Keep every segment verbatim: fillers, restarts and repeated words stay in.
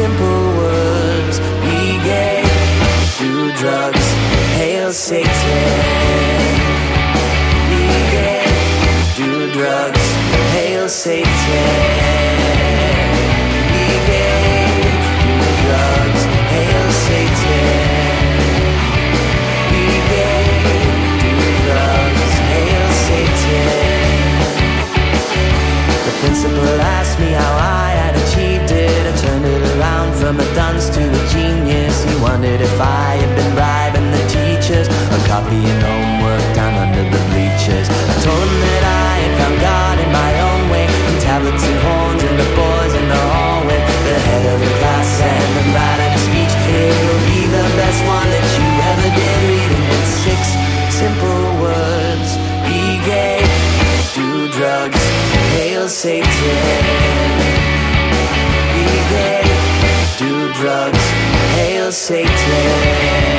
simple words. Be gay, do drugs, hail Satan. Be gay, do drugs, hail Satan. Be gay, do drugs, hail Satan. Be gay, do drugs, hail Satan. The principal asked me how I had achieved it. I turned it around from a dunce to a genius. He wondered if I had been bribing the teachers or copying homework down under the bleachers. I told him that I had found God in my own way, from tablets and horns and the boys in the hallway. The head of the class and the man of the speech. It'll be the best one that you ever did. Reading with six simple words. Be gay, do drugs, hail Satan. Be gay, do drugs, hail Satan.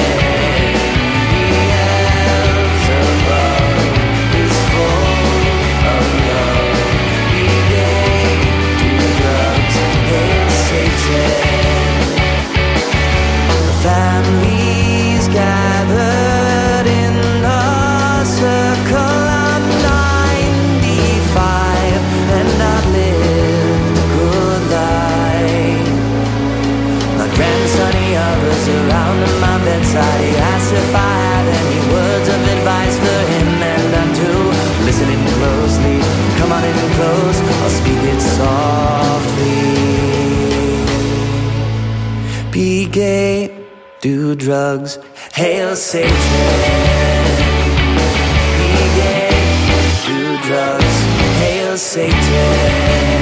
Beelzebub is full of love. Be gay, do drugs, hail Satan. The families gathered in a circle. I'm ninety-five and I've lived a good life. My grandson, he hovers around at my bedside. He asks if I have any words of advice for him, and I do. Listening closely, come on in close, I'll speak it softly. Be gay, do drugs, hail Satan. Be gay, do drugs, hail Satan.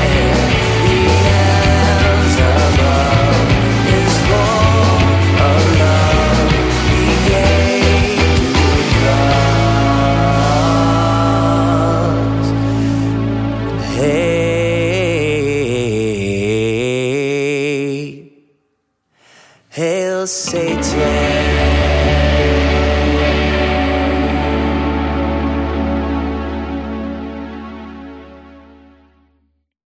Beelzebub is full of love. Be gay, do drugs, hey, hail Satan.